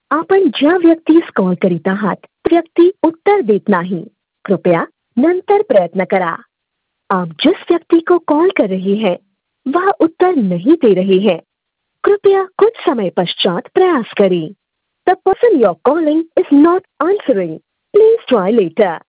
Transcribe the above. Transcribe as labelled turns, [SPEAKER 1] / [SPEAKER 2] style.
[SPEAKER 1] आपण ज्या व्यक्तीस कॉल करीत आहात तो व्यक्ती उत्तर देत नाही. कृपया नंतर प्रयत्न करा. आप जिस व्यक्ति को कॉल कर रहे हैं वह उत्तर नहीं दे रहे हैं. कृपया कुछ समय पश्चात प्रयास करें. The person you're calling is not answering. Please try later.